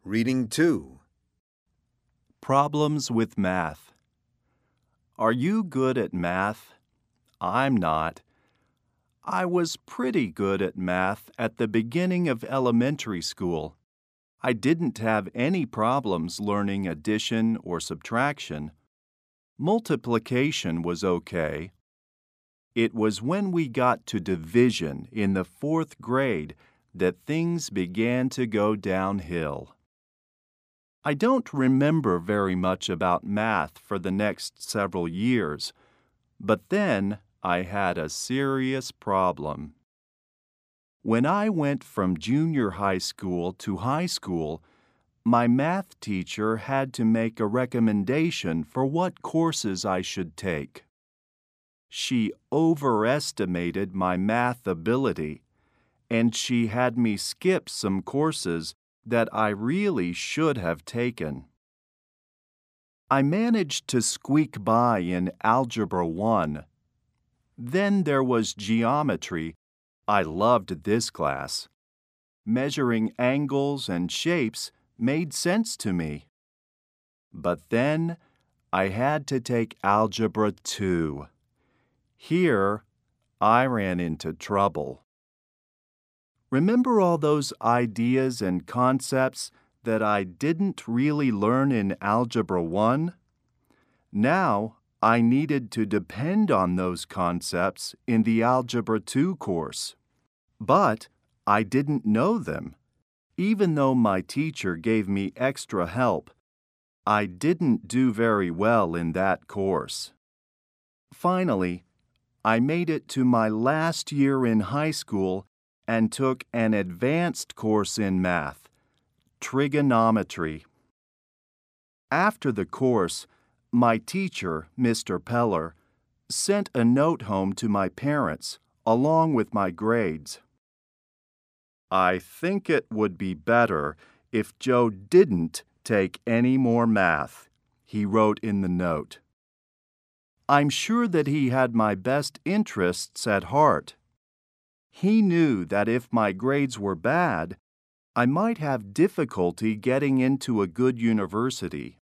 Reading 2. Problems with math. Are you good at math? I'm not. I was pretty good at math at the beginning of elementary school. I didn't have any problems learning addition or subtraction. Multiplication was okay. It was when we got to division in the 4th grade that things began to go downhill. I don't remember very much about math for the next several years, but then I had a serious problem. When I went from junior high school to high school, my math teacher had to make a recommendation for what courses I should take. She overestimated my math ability, and she had me skip some courses that I really should have taken. I managed to squeak by in Algebra 1. Then there was geometry. I loved this class. Measuring angles and shapes made sense to me. But then I had to take Algebra 2. Here, I ran into trouble. Remember all those ideas and concepts that I didn't really learn in Algebra 1? Now, I needed to depend on those concepts in the Algebra 2 course. But I didn't know them. Even though my teacher gave me extra help, I didn't do very well in that course. Finally, I made it to my last year in high school and took an advanced course in math, trigonometry. After the course, my teacher, Mr. Peller, sent a note home to my parents along with my grades. I think it would be better if Joe didn't take any more math, he wrote in the note. I'm sure that he had my best interests at heart. He knew that if my grades were bad, I might have difficulty getting into a good university.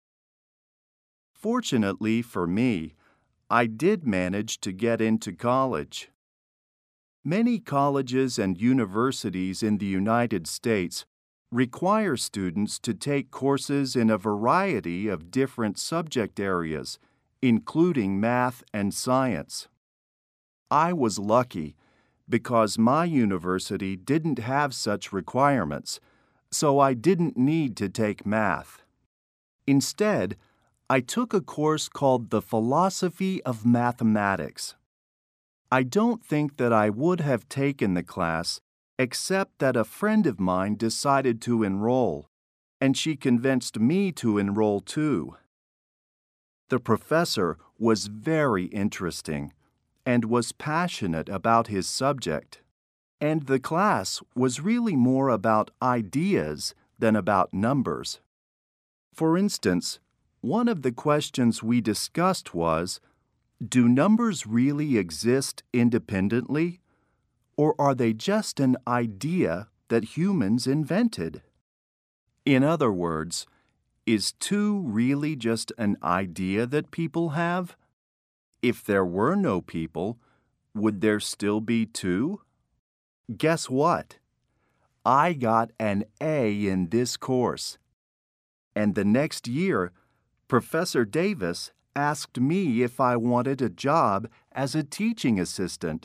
Fortunately for me, I did manage to get into college. Many colleges and universities in the United States require students to take courses in a variety of different subject areas, including math and science. I was lucky because my university didn't have such requirements, so I didn't need to take math. Instead, I took a course called the Philosophy of Mathematics. I don't think that I would have taken the class except that a friend of mine decided to enroll, and she convinced me to enroll too. The professor was very interesting and was passionate about his subject, and the class was really more about ideas than about numbers. For instance, one of the questions we discussed was, do numbers really exist independently, or are they just an idea that humans invented? In other words, is 2 really just an idea that people have? If there were no people, would there still be 2? Guess what? I got an A in this course. And the next year, Professor Davis asked me if I wanted a job as a teaching assistant.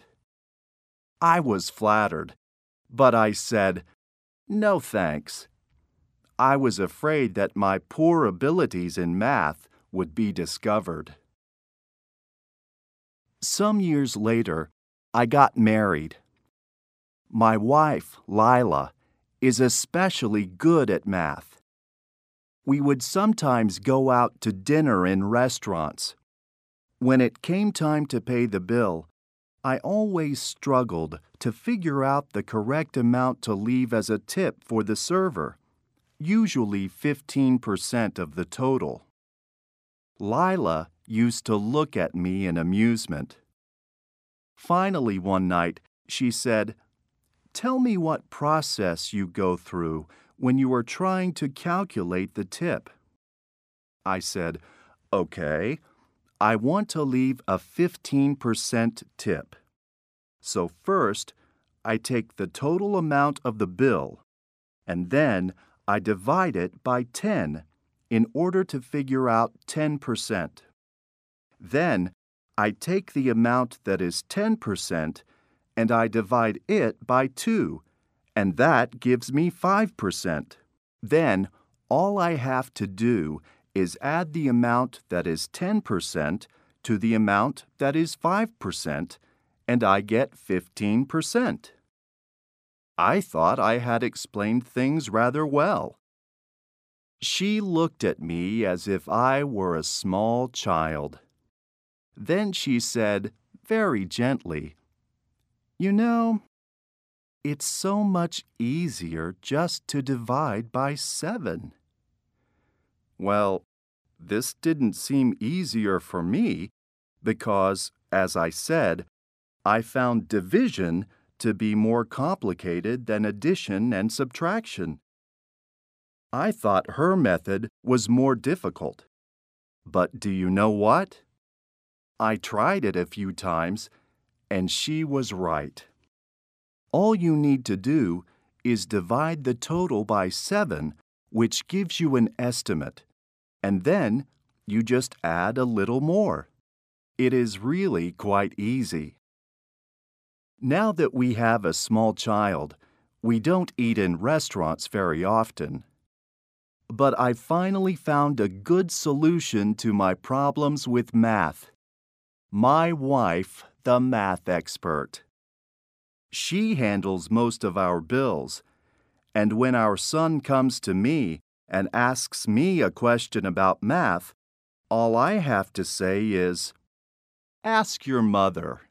I was flattered, but I said, no thanks. I was afraid that my poor abilities in math would be discovered. Some years later, I got married. My wife, Lila, is especially good at math. We would sometimes go out to dinner in restaurants. When it came time to pay the bill, I always struggled to figure out the correct amount to leave as a tip for the server, usually 15% of the total. Lila used to look at me in amusement. Finally, one night, she said, "Tell me what process you go through when you are trying to calculate the tip. I said, "Okay, I want to leave a 15% tip. So first, I take the total amount of the bill, and then I divide it by 10 in order to figure out 10%. Then, I take the amount that is 10% and I divide it by 2, and that gives me 5%. Then, all I have to do is add the amount that is 10% to the amount that is 5%, and I get 15%. I thought I had explained things rather well. She looked at me as if I were a small child. Then she said, very gently, "You know, it's so much easier just to divide by 7. Well, this didn't seem easier for me because, as I said, I found division to be more complicated than addition and subtraction. I thought her method was more difficult. But do you know what? I tried it a few times, and she was right. All you need to do is divide the total by 7, which gives you an estimate, and then you just add a little more. It is really quite easy. Now that we have a small child, we don't eat in restaurants very often. But I finally found a good solution to my problems with math. My wife, the math expert. She handles most of our bills, and when our son comes to me and asks me a question about math, all I have to say is, "Ask your mother."